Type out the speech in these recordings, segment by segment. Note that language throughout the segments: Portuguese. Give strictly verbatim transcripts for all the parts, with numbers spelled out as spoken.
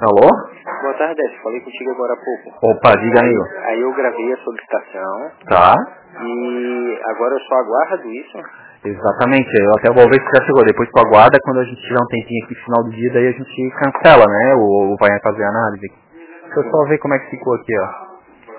Alô? Boa tarde, Décio. Falei contigo agora há pouco. Opa, diga, amigo. Aí eu gravei a solicitação. Tá. E agora eu só aguardo isso. Exatamente. Eu até vou ver se já chegou. Depois tu aguarda, quando a gente tiver um tempinho aqui no final do dia, daí a gente cancela, né? Ou, ou vai fazer a análise. Deixa eu só ver como é que ficou aqui, ó.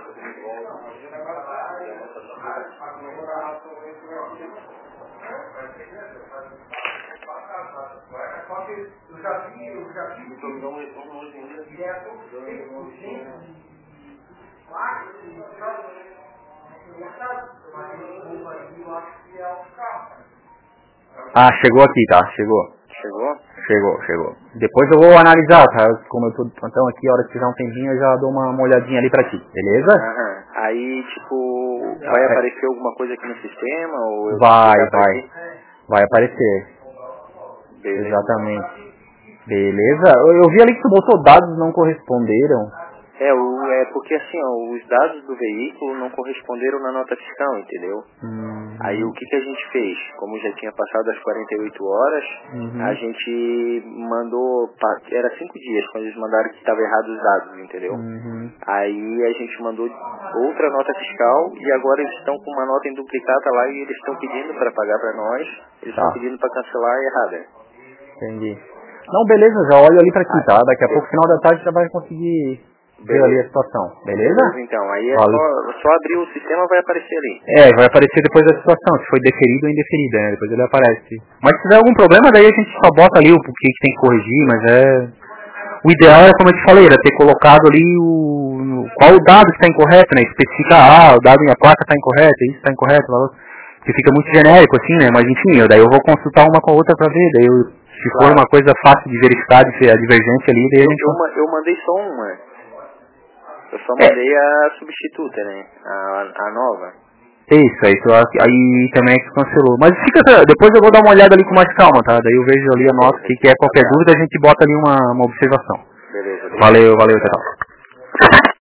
Ah, chegou aqui, tá? Chegou. Chegou? Chegou, chegou. Depois eu vou analisar, tá? Como eu tô de plantão aqui, a hora que tiver um tempinho, eu já dou uma, uma olhadinha ali pra ti, beleza? Aham. Aí, tipo, vai É. aparecer alguma coisa aqui no sistema? Ou eu Vai, ligar pra vai. ti? Vai aparecer. Beleza. Exatamente. Beleza? Eu, eu vi ali que tu botou dados não corresponderam. É, o, é porque assim, ó, os dados do veículo não corresponderam na nota fiscal, entendeu? Hum, Aí o que, que a gente fez? Como já tinha passado as quarenta e oito horas, uhum. a gente mandou, pa- era cinco dias quando eles mandaram que estava errado os dados, entendeu? Uhum. Aí a gente mandou outra nota fiscal e agora eles estão com uma nota em duplicata lá e eles estão pedindo para pagar para nós, eles estão Tá. pedindo para cancelar a errada. Entendi. Não, beleza, já olho ali pra ti, Ah, tá? Daqui a be- pouco, final da tarde, já vai conseguir ver ali a beleza. situação. Beleza? Beleza, então. Aí é Valeu. só, só abrir o sistema vai aparecer ali. É, vai aparecer depois da situação, se foi deferido ou indeferido, né? Depois ele aparece. Mas se tiver algum problema, daí a gente só bota ali o que tem que corrigir, mas é... O ideal é, como eu te falei, era ter colocado ali o... qual o dado que está incorreto, né? Especificar, ah, o dado em a placa está incorreto, isso está incorreto, valor. Que fica muito genérico, assim, né? Mas enfim, eu, daí eu vou consultar uma com a outra pra ver, daí eu, se for Claro. uma coisa fácil de verificar, de ser a divergência ali, daí a Eu, gente... eu, ma- eu mandei só uma. Eu só É, mandei a substituta, né? A, a nova. isso, aí, tu, aí também é que cancelou. Mas fica, depois eu vou dar uma olhada ali com mais calma, tá? Daí eu vejo ali a nota, o que, que é, qualquer Beleza. dúvida a gente bota ali uma, uma observação. Beleza, obrigado. Valeu, valeu, tchau.